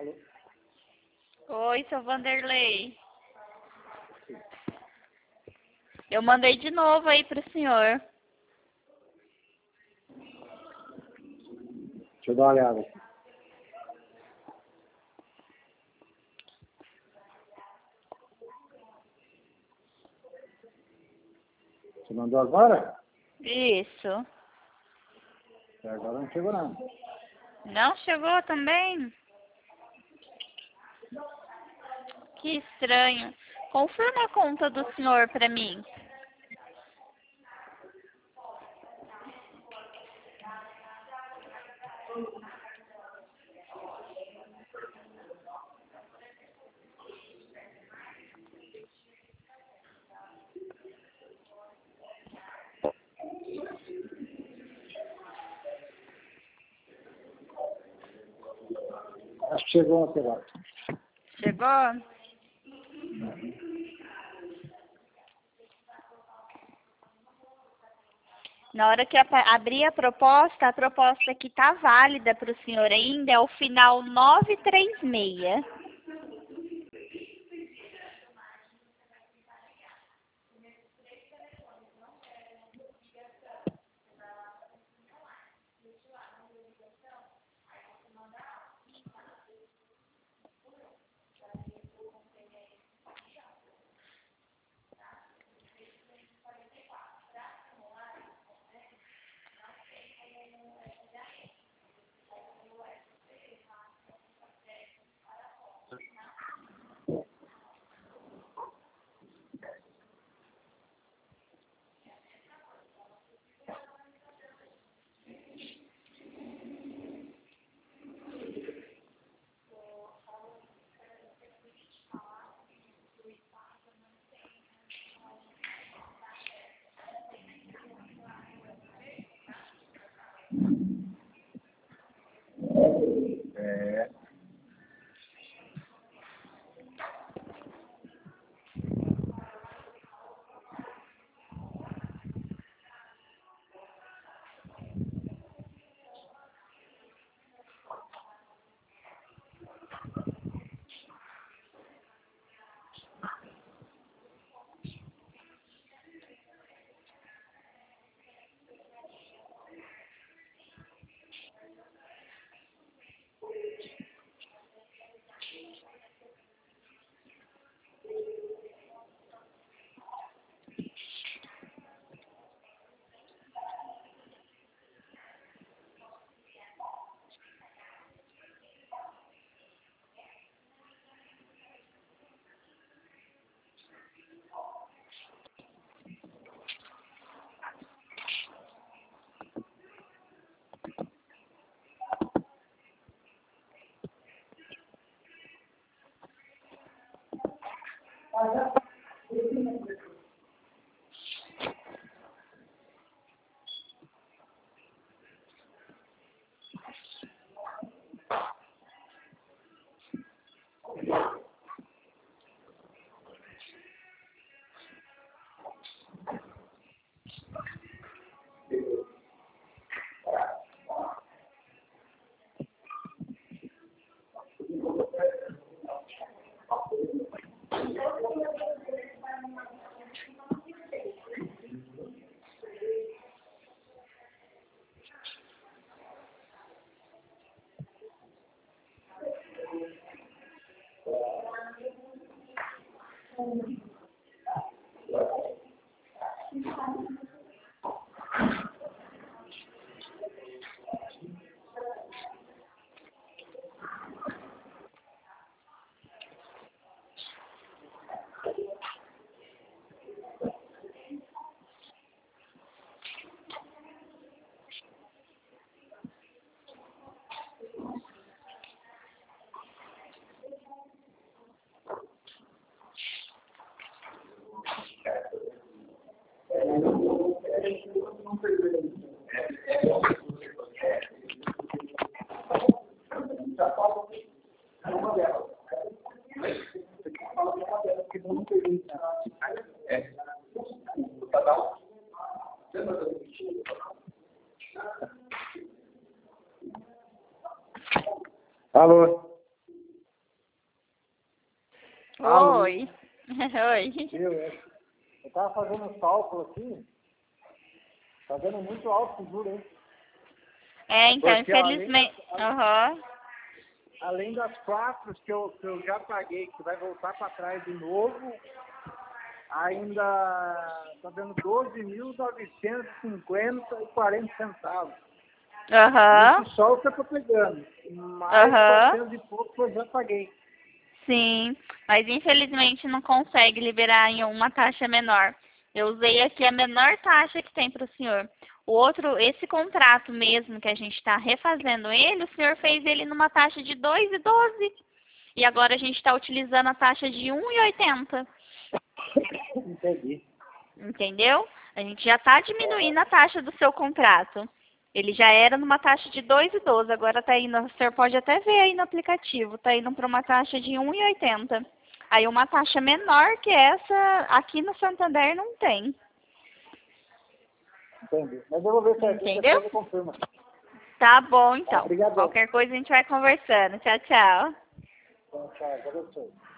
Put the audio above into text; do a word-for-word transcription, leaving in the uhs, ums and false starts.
Alô? Oi, seu Vanderlei. Eu mandei de novo aí pro senhor. Deixa eu dar uma olhada aqui. Você mandou agora? Isso. Até agora não chegou nada. Não chegou também? Que estranho. Confirma a conta do senhor pra mim. Acho que chegou até agora. Chegou? Na hora que abrir a proposta, a proposta que está válida para o senhor ainda é o final nove três seis. É. Alô? Oi. Viu? Eu eu tava fazendo um cálculo aqui, tá dando muito alto o juro, hein? É, então, Porque, ó, infelizmente... Aham. Além das quatro que eu, que eu já paguei, que vai voltar para trás de novo, ainda tá dando doze mil novecentos e cinquenta e quarenta centavos. Aham. Isso só o que eu tô pegando. Mais Aham. quatrocentos e pouco que eu já paguei. Sim, mas infelizmente não consegue liberar em uma taxa menor. Eu usei aqui a menor taxa que tem para o senhor. O outro, esse contrato mesmo que a gente está refazendo ele, o senhor fez ele numa taxa de dois e doze. E agora a gente está utilizando a taxa de um e oitenta. Entendi. Entendeu? A gente já está diminuindo a taxa do seu contrato. Ele já era numa taxa de dois e doze, agora está indo, o senhor pode até ver aí no aplicativo, está indo para uma taxa de um e oitenta. Aí uma taxa menor que essa, aqui no Santander não tem. Entendi. Mas eu vou ver certinho, Entendeu? depois eu confirmo. Tá bom, então. Obrigado. Qualquer coisa a gente vai conversando. Tchau, tchau. Tchau, tchau. Agradeço.